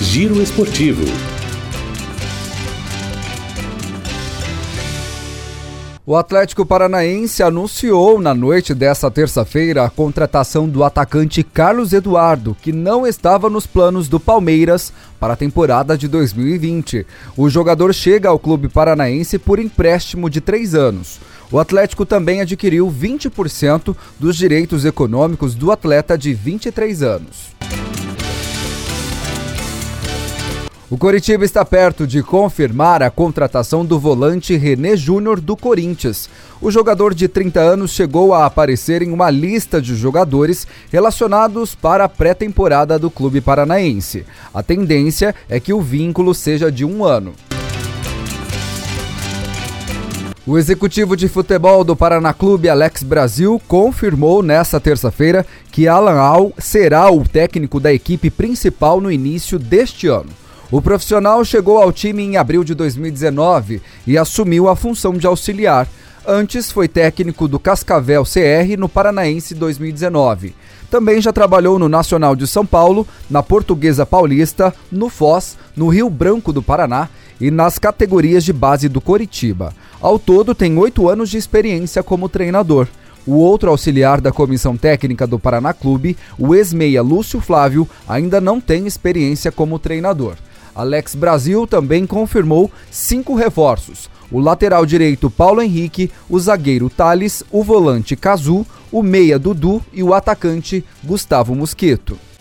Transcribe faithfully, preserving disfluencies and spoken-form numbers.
Giro Esportivo. O Atlético Paranaense anunciou na noite desta terça-feira a contratação do atacante Carlos Eduardo, que não estava nos planos do Palmeiras para a temporada de dois mil e vinte. O jogador chega ao clube paranaense por empréstimo de três anos. O Atlético também adquiriu vinte por cento dos direitos econômicos do atleta de vinte e três anos. O Coritiba está perto de confirmar a contratação do volante René Júnior do Corinthians. O jogador de trinta anos chegou a aparecer em uma lista de jogadores relacionados para a pré-temporada do clube paranaense. A tendência é que o vínculo seja de um ano. O executivo de futebol do Paraná Clube, Alex Brasil, confirmou nesta terça-feira que Alan Al será o técnico da equipe principal no início deste ano. O profissional chegou ao time em abril de dois mil e dezenove e assumiu a função de auxiliar. Antes foi técnico do Cascavel C R no Paranaense dois mil e dezenove. Também já trabalhou no Nacional de São Paulo, na Portuguesa Paulista, no Foz, no Rio Branco do Paraná e nas categorias de base do Coritiba. Ao todo tem oito anos de experiência como treinador. O outro auxiliar da comissão técnica do Paraná Clube, o ex-meia Lúcio Flávio, ainda não tem experiência como treinador. Alex Brasil também confirmou cinco reforços: o lateral direito Paulo Henrique, o zagueiro Thales, o volante Cazu, o meia Dudu e o atacante Gustavo Mosquito.